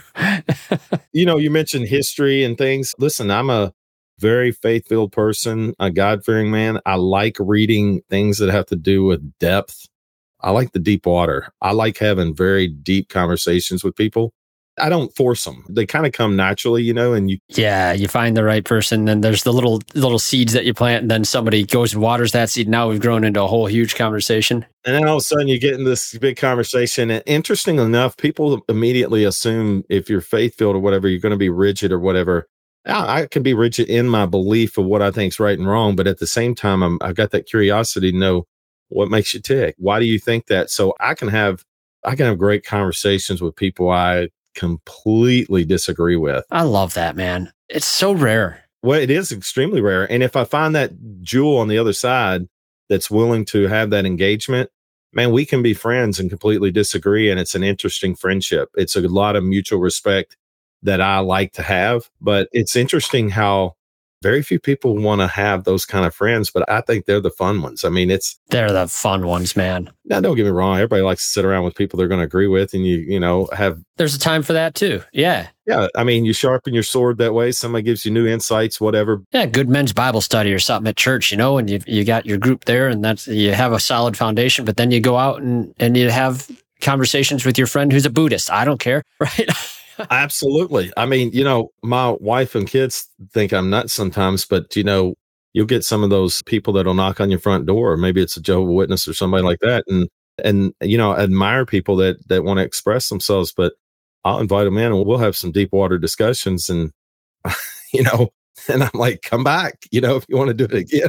You know, you mentioned history and things. Listen, I'm a very faith-filled person, a God-fearing man. I like reading things that have to do with depth. I like the deep water. I like having very deep conversations with people. I don't force them. They kind of come naturally, you know, and you... Yeah, you find the right person, and there's the little little seeds that you plant, and then somebody goes and waters that seed. Now we've grown into a whole huge conversation. And then all of a sudden you get in this big conversation. And interesting enough, people immediately assume if you're faith-filled or whatever, you're going to be rigid or whatever. I, I can be rigid in my belief of what I think is right and wrong, but at the same time, I'm, I've got that curiosity to know what makes you tick. Why do you think that? So I can have I can have great conversations with people I completely disagree with. I love that, man. It's so rare. Well, it is extremely rare. And if I find that jewel on the other side that's willing to have that engagement, man, we can be friends and completely disagree. And it's an interesting friendship. It's a lot of mutual respect that I like to have. But it's interesting how very few people want to have those kind of friends, but I think they're the fun ones. I mean, it's... They're the fun ones, man. Now, don't get me wrong. Everybody likes to sit around with people they're going to agree with and you, you know, have... There's a time for that too. Yeah. Yeah. I mean, you sharpen your sword that way. Somebody gives you new insights, whatever. Yeah. Good men's Bible study or something at church, you know, and you you got your group there and that's, you have a solid foundation, but then you go out and, and you have conversations with your friend who's a Buddhist. I don't care. Right. Absolutely. I mean, you know, my wife and kids think I'm nuts sometimes, but you know, you'll get some of those people that'll knock on your front door, or maybe it's a Jehovah's Witness or somebody like that. And, and, you know, I admire people that, that want to express themselves, but I'll invite them in and we'll have some deep water discussions and, you know, and I'm like, come back, you know, if you want to do it again.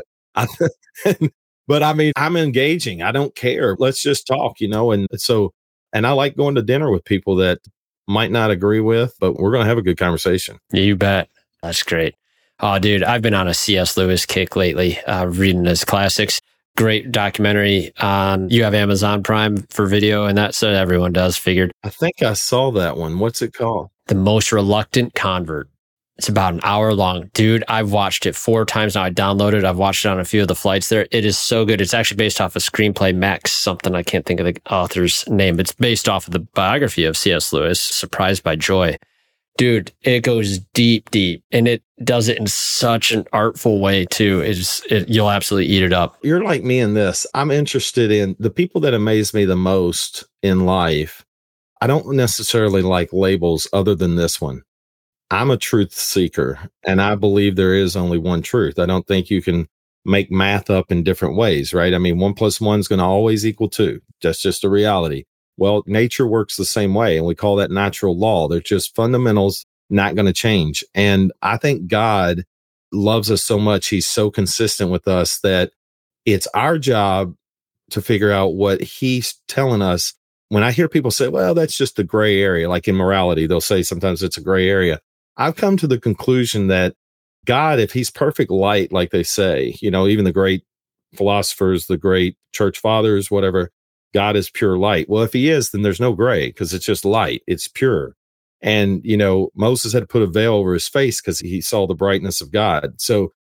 But I mean, I'm engaging. I don't care. Let's just talk, you know? And so, and I like going to dinner with people that might not agree with, but we're going to have a good conversation. You bet. That's great. Oh, dude, I've been on a C S. Lewis kick lately, uh, reading his classics. Great documentary on, you have Amazon Prime for video, and that's what everyone does, figured. I think I saw that one. What's it called? The Most Reluctant Convert. It's about an hour long. Dude, I've watched it four times now. I downloaded it. I've watched it on a few of the flights there. It is so good. It's actually based off a screenplay, Max something. I can't think of the author's name. It's based off of the biography of C S. Lewis, Surprised by Joy. Dude, it goes deep, deep. And it does it in such an artful way, too. It's, it, you'll absolutely eat it up. You're like me in this. I'm interested in the people that amaze me the most in life. I don't necessarily like labels other than this one. I'm a truth seeker, and I believe there is only one truth. I don't think you can make math up in different ways, right? I mean, one plus one is going to always equal two. That's just a reality. Well, nature works the same way, and we call that natural law. They're just fundamentals, not going to change. And I think God loves us so much. He's so consistent with us that it's our job to figure out what he's telling us. When I hear people say, well, that's just a gray area, like in morality, they'll say sometimes it's a gray area. I've come to the conclusion that God, if he's perfect light, like they say, you know, even the great philosophers, the great church fathers, whatever, God is pure light. Well, if he is, then there's no gray because it's just light. It's pure. And, you know, Moses had to put a veil over his face because he saw the brightness of God. So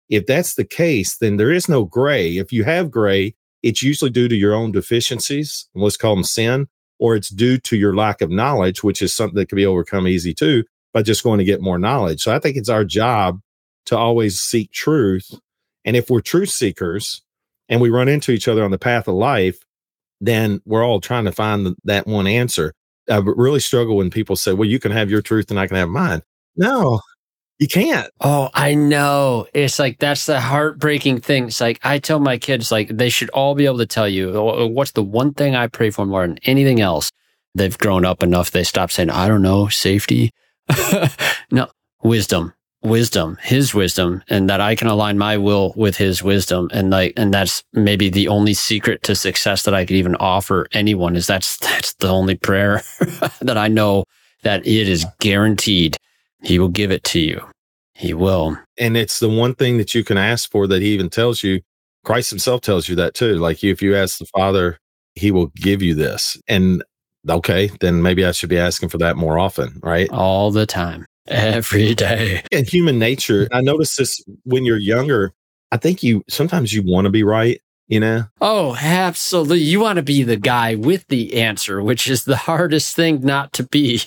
If that's the case, then there is no gray. If you have gray, it's usually due to your own deficiencies, let's call them sin, or it's due to your lack of knowledge, which is something that can be overcome easy too by just going to get more knowledge. So I think it's our job to always seek truth. And if we're truth seekers and we run into each other on the path of life, then we're all trying to find the, that one answer. I really struggle when people say, well, you can have your truth and I can have mine. No, you can't. Oh, I know. It's like, that's the heartbreaking thing. It's like, I tell my kids, like, they should all be able to tell you, what's the one thing I pray for more than anything else? They've grown up enough. They stop saying, I don't know, safety. No, wisdom, wisdom, his wisdom, and that I can align my will with his wisdom. And like, and that's maybe the only secret to success that I could even offer anyone is that's, that's the only prayer that I know that it is guaranteed. He will give it to you. He will. And it's the one thing that you can ask for that he even tells you. Christ himself tells you that too. Like if you ask the Father, he will give you this. And okay, then maybe I should be asking for that more often, right? All the time, every day. And human nature, I notice this when you're younger, I think you, sometimes you want to be right, you know? Oh, absolutely. You want to be the guy with the answer, which is the hardest thing not to be.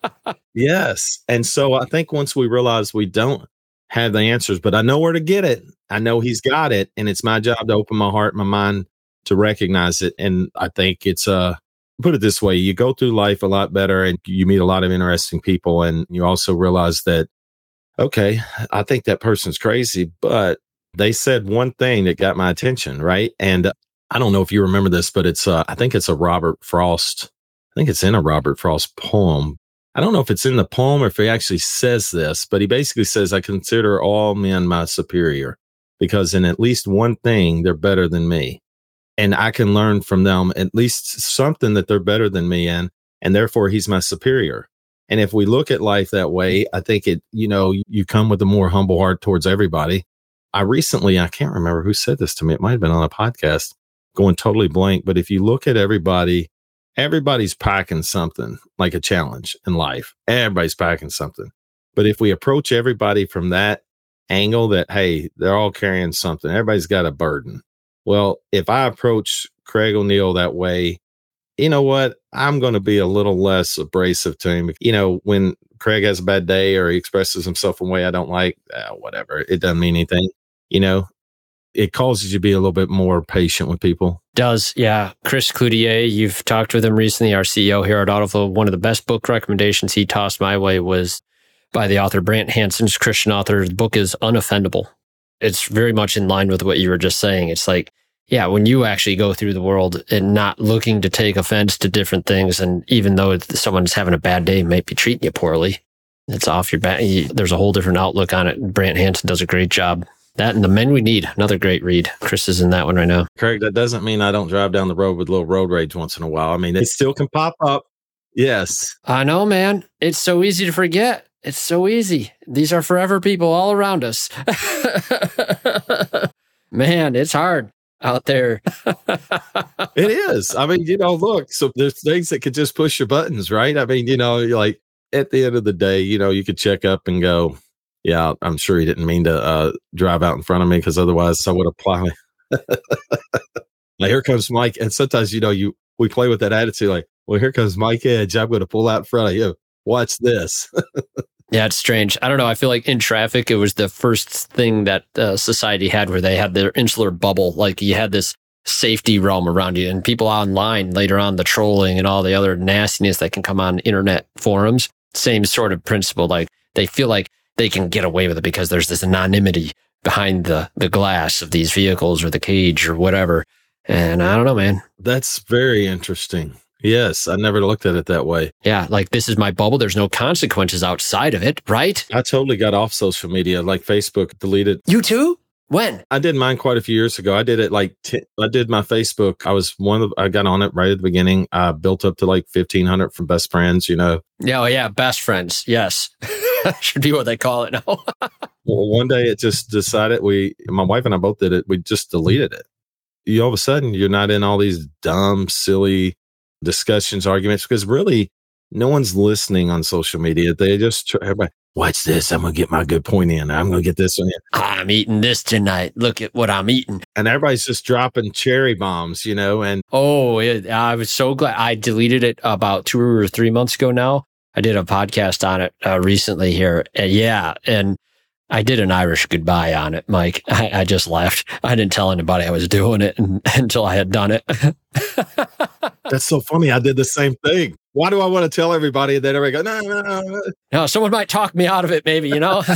Yes. And so I think once we realize we don't have the answers, but I know where to get it. I know he's got it. And it's my job to open my heart, my mind to recognize it. And I think it's, uh, put it this way, you go through life a lot better and you meet a lot of interesting people. And you also realize that, okay, I think that person's crazy, but they said one thing that got my attention, right? And uh, I don't know if you remember this, but it's, uh, I think it's a Robert Frost. I think it's in a Robert Frost poem. I don't know if it's in the poem or if he actually says this, but he basically says, I consider all men my superior because in at least one thing, they're better than me. And I can learn from them at least something that they're better than me in. And therefore, he's my superior. And if we look at life that way, I think it, you know, you come with a more humble heart towards everybody. I recently, I can't remember who said this to me. It might have been on a podcast, going totally blank. But if you look at everybody, everybody's packing something like a challenge in life. Everybody's packing something. But if we approach everybody from that angle that, hey, they're all carrying something, everybody's got a burden. Well, if I approach Craig O'Neill that way, you know what? I'm going to be a little less abrasive to him. You know, when Craig has a bad day or he expresses himself in a way I don't like, uh, whatever, it doesn't mean anything. You know, it causes you to be a little bit more patient with people. Does, yeah. Chris Cloutier, you've talked with him recently, our C E O here at Autoflow. One of the best book recommendations he tossed my way was by the author Brant Hansen's Christian author. The book is Unoffendable. It's very much in line with what you were just saying. It's like, yeah, when you actually go through the world and not looking to take offense to different things, and even though someone's having a bad day, might be treating you poorly, it's off your back. There's a whole different outlook on it. Brant Hansen does a great job. That and The Men We Need, another great read. Chris is in that one right now. Craig, that doesn't mean I don't drive down the road with a little road rage once in a while. I mean, it still can pop up. Yes. I know, man. It's so easy to forget. It's so easy. These are forever people all around us. Man, it's hard out there. It is. I mean, you know, look, so there's things that could just push your buttons, right? I mean, you know, you're like at the end of the day, you know, you could check up and go, yeah, I'm sure he didn't mean to uh, drive out in front of me because otherwise I would have plowed. Now here comes Mike. And sometimes, you know, you we play with that attitude like, well, here comes Mike Edge. I'm going to pull out in front of you. Watch this. Yeah, it's strange. I don't know. I feel like in traffic, it was the first thing that uh, society had where they had their insular bubble. Like you had this safety realm around you, and people online later on, the trolling and all the other nastiness that can come on internet forums. Same sort of principle. Like they feel like they can get away with it because there's this anonymity behind the, the glass of these vehicles or the cage or whatever. And I don't know, man. That's very interesting. Yes, I never looked at it that way. Yeah, like this is my bubble. There's no consequences outside of it, right? I totally got off social media, like Facebook deleted. You too? When? I did mine quite a few years ago. I did it like, t- I did my Facebook. I was one of, I got on it right at the beginning. I built up to like fifteen hundred from best friends, you know. Yeah, oh yeah, best friends. Yes. Should be what they call it now. Well, one day it just decided we, my wife and I both did it. We just deleted it. You all of a sudden, you're not in all these dumb, silly discussions, arguments, because really no one's listening on social media. They just, everybody, watch this. I'm going to get my good point in. I'm going to get this one in. I'm eating this tonight. Look at what I'm eating. And everybody's just dropping cherry bombs, you know, and Oh, it, I was so glad. I deleted it about two or three months ago now. I did a podcast on it uh, recently here. Uh, yeah. And I did an Irish goodbye on it, Mike. I, I just left. I didn't tell anybody I was doing it and, until I had done it. That's so funny. I did the same thing. Why do I want to tell everybody that everybody go, no, no, no, no. No, someone might talk me out of it, maybe, you know?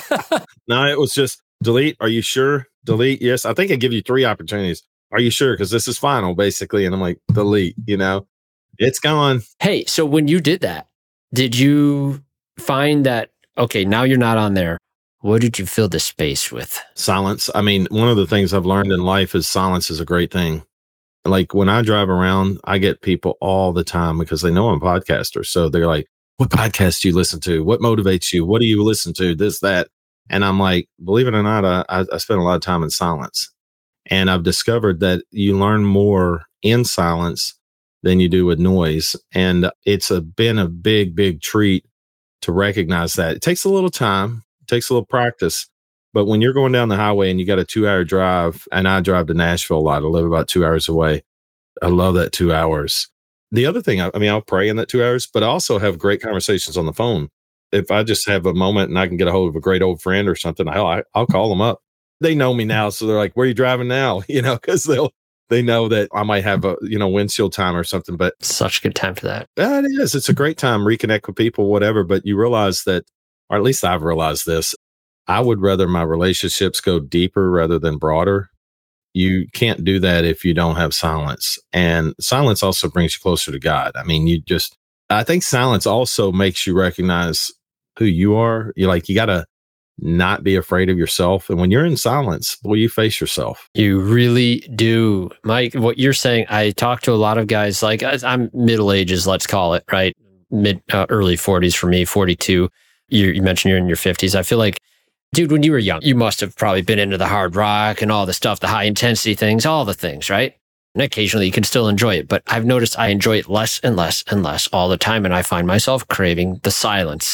No, it was just delete. Are you sure? Delete. Yes. I think I give you three opportunities. Are you sure? Because this is final, basically. And I'm like, delete, you know, it's gone. Hey, so when you did that, did you find that, okay, now you're not on there. What did you fill the space with? Silence. I mean, one of the things I've learned in life is silence is a great thing. Like when I drive around, I get people all the time because they know I'm a podcaster. So they're like, what podcast do you listen to? What motivates you? What do you listen to? This, that. And I'm like, believe it or not, I, I spend a lot of time in silence. And I've discovered that you learn more in silence than you do with noise. And it's a, been a big, big treat to recognize that. It takes a little time, it takes a little practice. But when you're going down the highway and you got a two hour drive, and I drive to Nashville a lot, I live about two hours away. I love that two hours. The other thing, I, I mean, I'll pray in that two hours, but I also have great conversations on the phone. If I just have a moment and I can get a hold of a great old friend or something, hell, I, I'll call them up. They know me now. So they're like, where are you driving now? You know, because they'll, they know that I might have a, you know, windshield time or something, but Such a good time for that. yeah, it is. It's a great time, reconnect with people, whatever. But you realize that, or at least I've realized this, I would rather my relationships go deeper rather than broader. You can't do that if you don't have silence. And silence also brings you closer to God. I mean, you just, I think silence also makes you recognize who you are. You like, you got to not be afraid of yourself. And when you're in silence, boy, you face yourself. You really do. Mike, what you're saying, I talk to a lot of guys, like I'm middle ages, let's call it, right? Mid, uh, early forties for me, forty-two. You, you mentioned you're in your fifties. I feel like, dude, when you were young, you must have probably been into the hard rock and all the stuff, the high intensity things, all the things, right? And occasionally you can still enjoy it. But I've noticed I enjoy it less and less and less all the time. And I find myself craving the silence.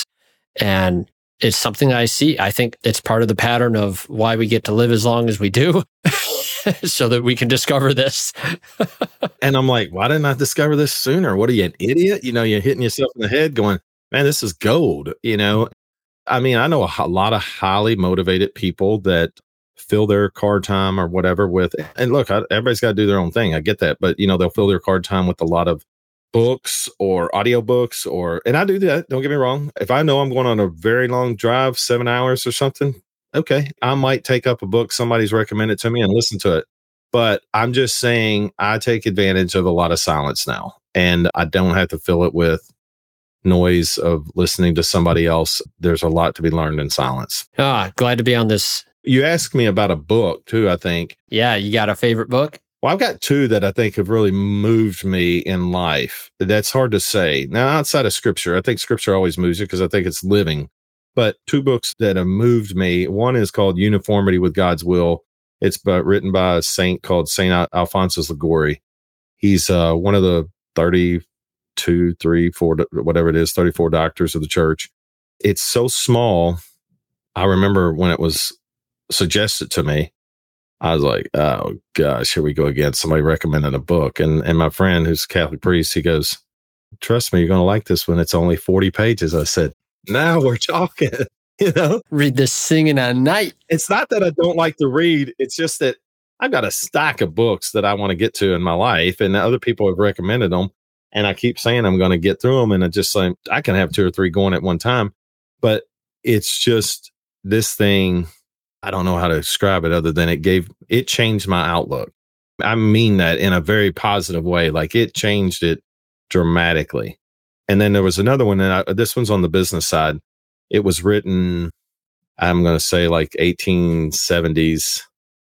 And it's something I see. I think it's part of the pattern of why we get to live as long as we do, so that we can discover this. And I'm like, why didn't I discover this sooner? What are you, an idiot? You know, you're hitting yourself in the head going, man, this is gold, you know? I mean, I know a, a lot of highly motivated people that fill their car time or whatever with, and look, I, everybody's got to do their own thing. I get that. But, you know, they'll fill their car time with a lot of books or audiobooks or, and I do that. Don't get me wrong. If I know I'm going on a very long drive, seven hours or something, okay, I might take up a book somebody's recommended to me and listen to it. But I'm just saying I take advantage of a lot of silence now, and I don't have to fill it with noise of listening to somebody else. There's a lot to be learned in silence. Ah, glad to be on this. You asked me about a book too, I think. Yeah, you got a favorite book? Well, I've got two that I think have really moved me in life. That's hard to say. Now, outside of scripture, I think scripture always moves you because I think it's living. But two books that have moved me. One is called Uniformity with God's Will. It's by, written by a saint called Saint Al- Alphonsus Liguori. He's uh, one of the thirty-two, three, four, whatever it is, thirty-four doctors of the church. It's so small. I remember when it was suggested to me, I was like, oh gosh, here we go again. Somebody recommended a book. And and my friend who's a Catholic priest, he goes, trust me, you're going to like this one. It's only forty pages. I said, now we're talking, you know? Read this singing at night. It's not that I don't like to read. It's just that I've got a stack of books that I want to get to in my life, and other people have recommended them. And I keep saying I'm going to get through them. And I just like, I can have two or three going at one time. But it's just this thing, I don't know how to describe it other than it gave, it changed my outlook. I mean that in a very positive way. Like it changed it dramatically. And then there was another one, and I, this one's on the business side. It was written, I'm going to say like eighteen seventies,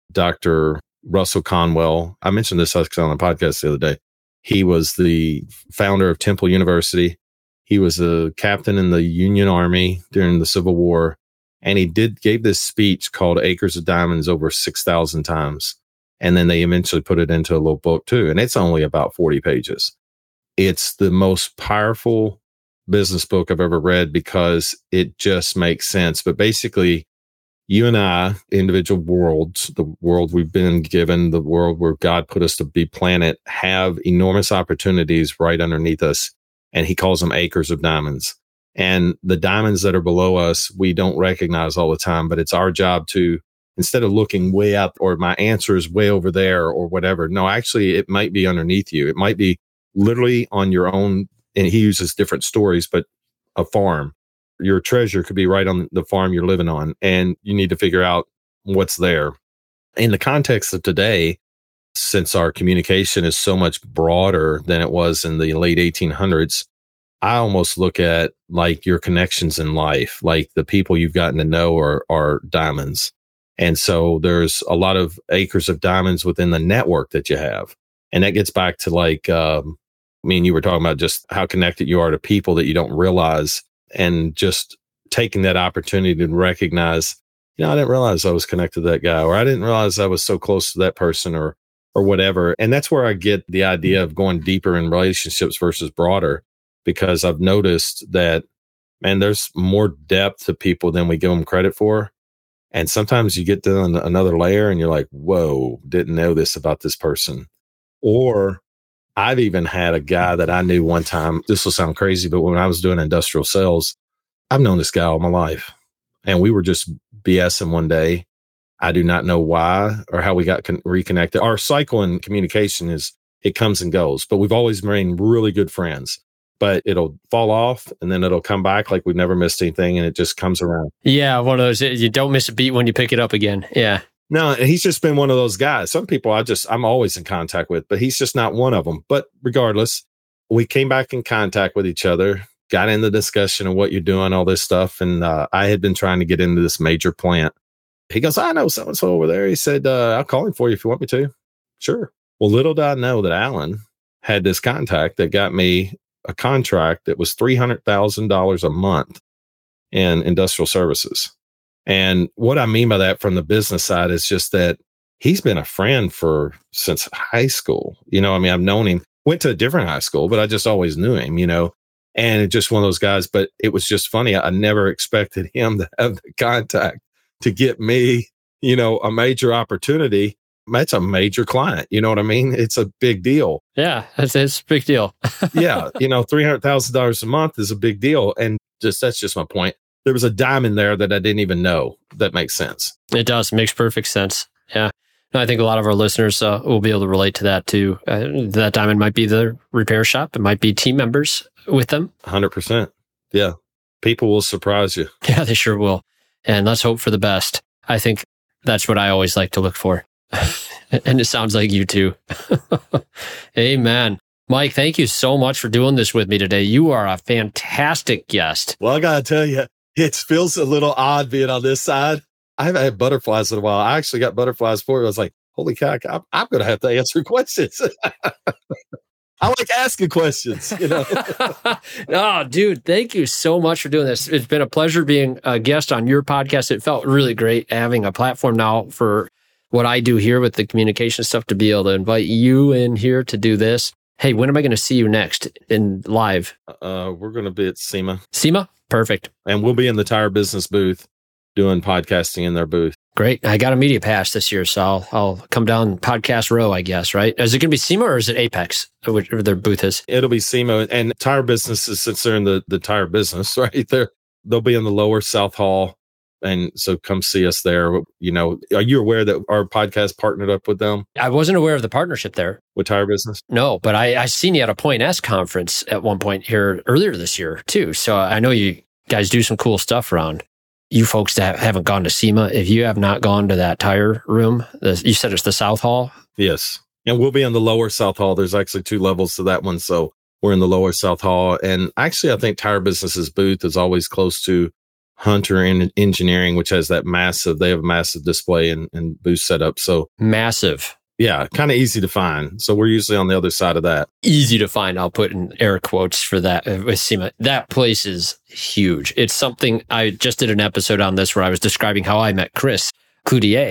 Doctor Russell Conwell. I mentioned this on the podcast the other day. He was the founder of Temple University. He was a captain in the Union Army during the Civil War. And he did gave this speech called Acres of Diamonds over six thousand times. And then they eventually put it into a little book too. And it's only about forty pages. It's the most powerful business book I've ever read because it just makes sense. But basically, you and I, individual worlds, the world we've been given, the world where God put us to be planet, have enormous opportunities right underneath us. And he calls them acres of diamonds. And the diamonds that are below us, we don't recognize all the time, but it's our job to, instead of looking way up or my answer is way over there or whatever. No, actually, it might be underneath you. It might be literally on your own. And he uses different stories, but a farm. Your treasure could be right on the farm you're living on, and you need to figure out what's there. In the context of today, since our communication is so much broader than it was in the late eighteen hundreds, I almost look at like your connections in life, like the people you've gotten to know are, are diamonds. And so there's a lot of acres of diamonds within the network that you have. And that gets back to like, um, I mean, you were talking about just how connected you are to people that you don't realize, and just taking that opportunity to recognize, you know, I didn't realize I was connected to that guy, or I didn't realize I was so close to that person, or, or whatever. And that's where I get the idea of going deeper in relationships versus broader, because I've noticed that, man, there's more depth to people than we give them credit for. And sometimes you get to another layer and you're like, whoa, didn't know this about this person. Or I've even had a guy that I knew one time, this will sound crazy, but when I was doing industrial sales, I've known this guy all my life. And we were just BSing one day. I do not know why or how we got con- reconnected. Our cycle in communication is it comes and goes, but we've always remained really good friends. But it'll fall off and then it'll come back like we've never missed anything, and it just comes around. Yeah, one of those, you don't miss a beat when you pick it up again. Yeah. No, and he's just been one of those guys. Some people I just, I'm always in contact with, but he's just not one of them. But regardless, we came back in contact with each other, got in the discussion of what you're doing, all this stuff. And uh, I had been trying to get into this major plant. He goes, I know so-and-so over there. He said, uh, I'll call him for you if you want me to. Sure. Well, little did I know that Alan had this contact that got me a contract that was three hundred thousand dollars a month in industrial services. And what I mean by that from the business side is just that he's been a friend for since high school. You know, I mean, I've known him, went to a different high school, but I just always knew him, you know, and it's just one of those guys. But it was just funny. I never expected him to have the contact to get me, you know, a major opportunity. That's a major client. You know what I mean? It's a big deal. Yeah, it's, it's a big deal. Yeah. You know, three hundred thousand dollars a month is a big deal. And just, that's just my point. There was a diamond there that I didn't even know. That makes sense. It does. It makes perfect sense. Yeah. No, I think a lot of our listeners uh, will be able to relate to that too. Uh, that diamond might be the repair shop. It might be team members with them. one hundred percent. Yeah. People will surprise you. Yeah, they sure will. And let's hope for the best. I think that's what I always like to look for. And it sounds like you too. Amen. Mike, thank you so much for doing this with me today. You are a fantastic guest. Well, I got to tell you, it feels a little odd being on this side. I haven't had butterflies in a while. I actually got butterflies for you. I was like, holy cow, I'm, I'm going to have to answer questions. I like asking questions, you know. Oh, dude, thank you so much for doing this. It's been a pleasure being a guest on your podcast. It felt really great having a platform now for what I do here with the communication stuff to be able to invite you in here to do this. Hey, when am I going to see you next in live? Uh, we're going to be at SEMA. SEMA? Perfect. And we'll be in the Tire Business booth doing podcasting in their booth. Great. I got a media pass this year, so I'll, I'll come down podcast row, I guess, right? Is it going to be SEMA or is it Apex, whatever their booth is? It'll be SEMA. And Tire Businesses, since they're in the, the tire business, right? They're, they'll be in the lower South Hall. And so come see us there. You know, are you aware that our podcast partnered up with them? I wasn't aware of the partnership there. With Tire Business? No, but I, I seen you at a Point S conference at one point here earlier this year too. So I know you guys do some cool stuff around. You folks that haven't gone to SEMA, if you have not gone to that tire room, the, you said it's the South Hall? Yes. And we'll be in the lower South Hall. There's actually two levels to that one. So we're in the lower South Hall. And actually, I think Tire Business's booth is always close to Hunter in Engineering, which has that massive, they have a massive display and, and booth setup. So massive. Yeah, kind of easy to find. So we're usually on the other side of that. Easy to find. I'll put in air quotes for that with SEMA. That place is huge. It's something, I just did an episode on this where I was describing how I met Chris Cloutier.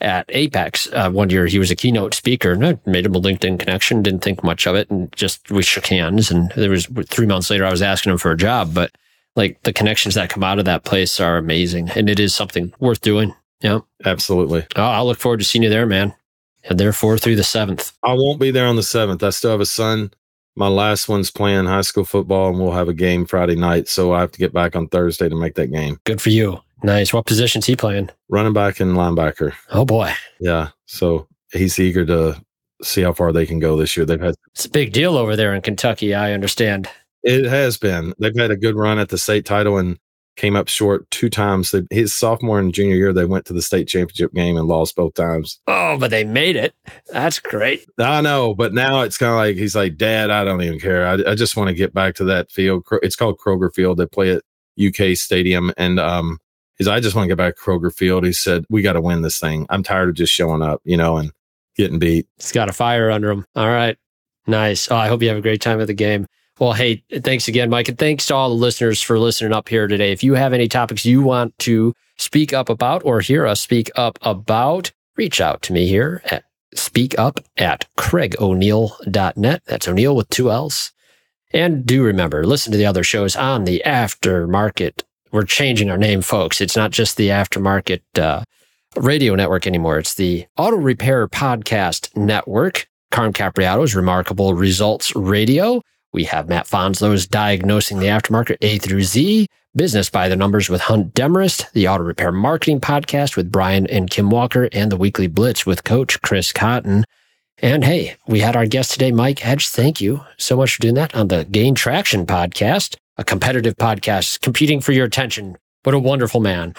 at Apex. Uh, one year he was a keynote speaker, and I made him a LinkedIn connection, didn't think much of it, and just we shook hands. And there was three months later, I was asking him for a job. But like the connections that come out of that place are amazing, and it is something worth doing. Yeah, absolutely. Oh, I'll look forward to seeing you there, man. And therefore, through the seventh. I won't be there on the seventh. I still have a son. My last one's playing high school football, and we'll have a game Friday night. So I have to get back on Thursday to make that game. Good for you. Nice. What position's he playing? Running back and linebacker. Oh, boy. Yeah. So he's eager to see how far they can go this year. They've had It's a big deal over there in Kentucky, I understand. It has been. They've had a good run at the state title and came up short two times. They, his sophomore and junior year, they went to the state championship game and lost both times. Oh, but they made it. That's great. I know, but now it's kind of like, he's like, Dad, I don't even care. I, I just want to get back to that field. It's called Kroger Field. They play at U K Stadium. And um, he's I just want to get back to Kroger Field. He said, we got to win this thing. I'm tired of just showing up, you know, and getting beat. He's got a fire under him. All right. Nice. Oh, I hope you have a great time at the game. Well, hey, thanks again, Mike. And thanks to all the listeners for listening up here today. If you have any topics you want to speak up about or hear us speak up about, reach out to me here at speakup at craig o'neill dot net. That's O'Neill with two L's. And do remember, listen to the other shows on the Aftermarket. We're changing our name, folks. It's not just the Aftermarket uh, radio network anymore. It's the Auto Repair Podcast Network. Carm Capriato's Remarkable Results Radio. We have Matt Fonslow's Diagnosing the Aftermarket A through Z, Business by the Numbers with Hunt Demarest, the Auto Repair Marketing Podcast with Brian and Kim Walker, and the Weekly Blitz with Coach Chris Cotton. And hey, we had our guest today, Mike Hedge. Thank you so much for doing that on the Gain Traction Podcast, a competitive podcast competing for your attention. What a wonderful man.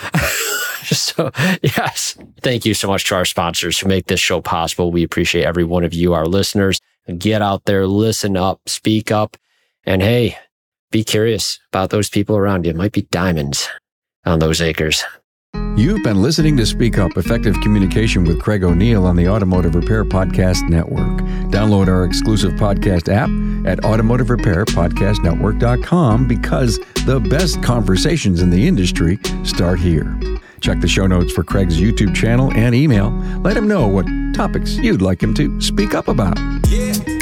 So, yes, thank you so much to our sponsors who make this show possible. We appreciate every one of you, our listeners. Get out there, listen up, speak up, and hey, be curious about those people around you. It might be diamonds on those acres. You've been listening to Speak Up, Effective Communication with Craig O'Neill on the Automotive Repair Podcast Network. Download our exclusive podcast app at automotive repair podcast network dot com because the best conversations in the industry start here. Check the show notes for Craig's YouTube channel and email. Let him know what topics you'd like him to speak up about. Yeah.